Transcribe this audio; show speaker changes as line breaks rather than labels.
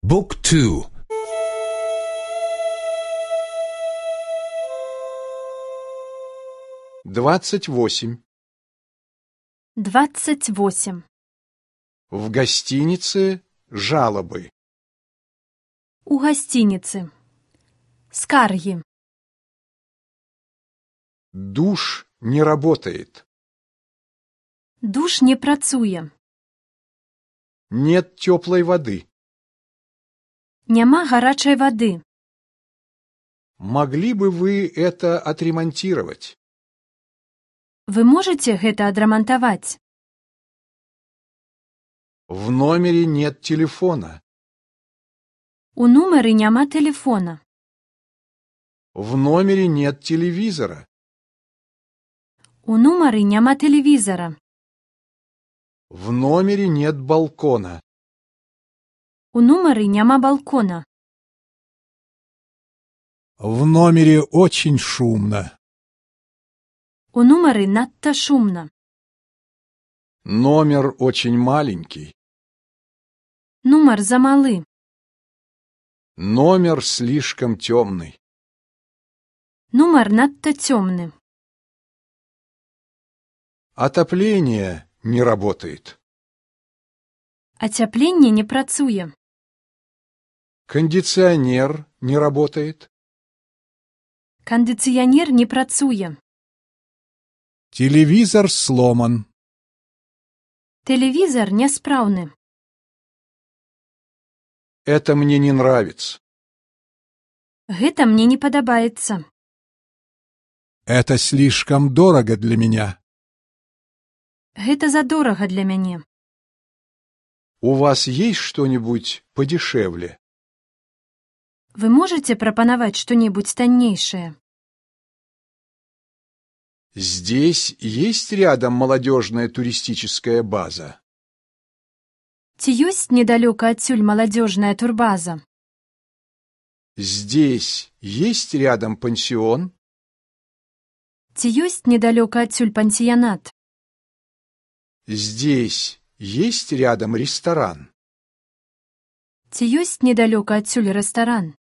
Book 2.
28.
28.
В гостинице жалобы.
У гостиницы. Скарги.
Душ не работает.
Душ не працуе.
Нет теплой воды.
Няма гарачай вады.
Могли бы вы это отремонтировать?
Вы можете гэта адрамантаваць?
В номере нет телефона.
У нумары няма тэлефона.
В номере нет телевизора.
У нумары няма тэлевізара.
В номере нет балкона.
У нумары няма балкона.
В номере очень шумно.
У нумары надта шумна.
Номер очень маленький.
Нумар замалы.
Номер слишком темный.
Нумар надта цёмны.
Отопление не работает.
Ацяпленне не працуе.
Кондиционер не работает.
Кандыцыянер не працуе.
Телевизор сломан.
Тэлевізар няспраўны.
Это мне не нравится.
Гэта мне не падабаецца.
Это слишком дорого для меня.
Гэта задорага для мяне.
У вас есть что-нибудь подешевле?
Вы можете прапанаваць што-небудзь таннейшае?
Здесь есть рядом молодежная туристическая база?
Ці ёсць недалёка адсюль маладзёжная турбаза?
Здесь есть рядом пансион?
Ці ёсць недалёка адсюль пансіянат?
Здесь есть рядом ресторан?
Ці ёсць недалёка адсюль рэстаран?